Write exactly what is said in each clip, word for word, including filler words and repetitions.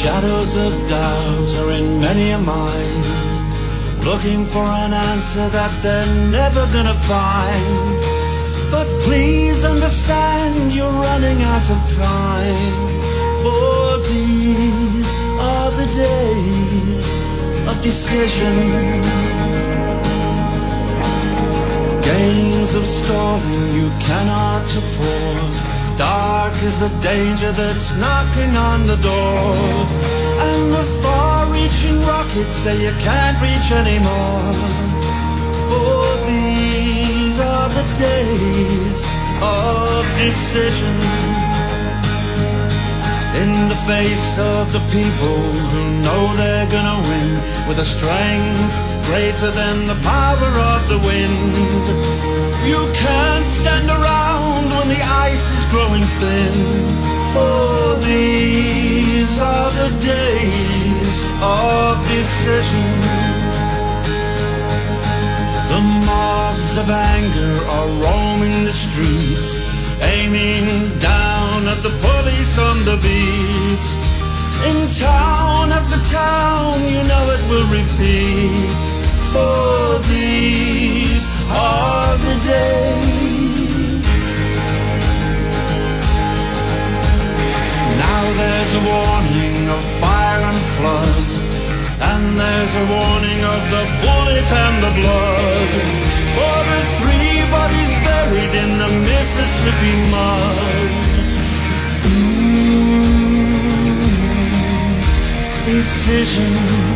shadows of doubt are in many a mind, looking for an answer that they're never gonna find. But please understand you're running out of time, for these are the days of decision. Games of stalling you cannot afford. Dark is the danger that's knocking on the door, and the far-reaching rockets say you can't reach anymore. For these are the days of decision. In the face of the people who know they're gonna win, with a strength greater than the power of the wind, you can't stand around when the ice is growing thin. For these are the days of decision. The mobs of anger are roaming the streets, aiming down at the police on the beats. In town after town, you know it will repeat. For these are the days. Now there's a warning of fire and flood, and there's a warning of the bullet and the blood, for the three bodies buried in the Mississippi mud. Decision.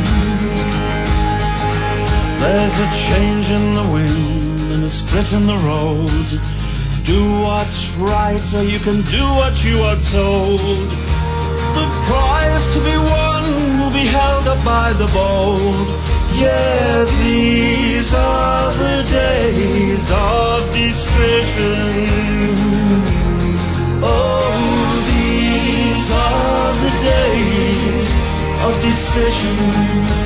There's a change in the wind and a split in the road. Do what's right or you can do what you are told. The prize to be won will be held up by the bold. Yeah, these are the days of decision. Oh, these are the days of decision.